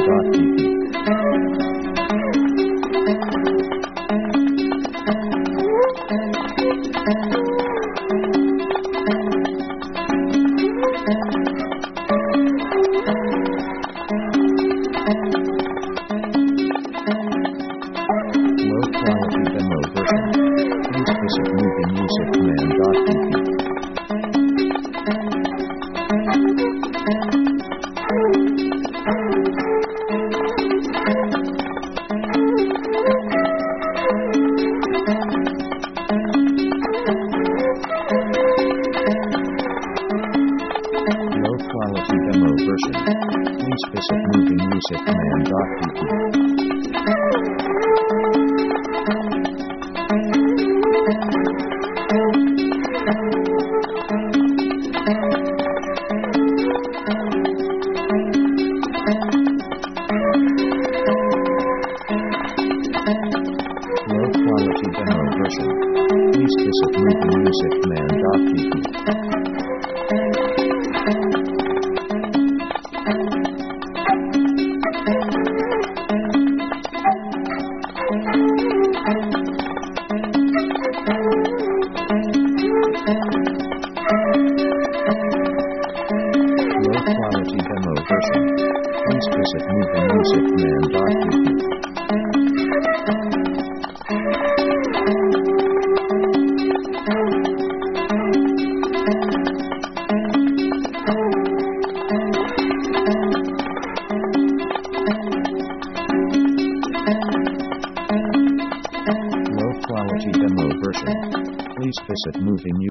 Low quality demo version. Please visit moviemusiccommand.pp. Low quality demo version. Please visit moviemusiccommand.pp. Low quality demo version. Please visit moviemusiccommand.pp. Low quality demo version. Please visit moviemusiccommand.pp. Low quality demo version. Please visit moviemusiccommand.pp.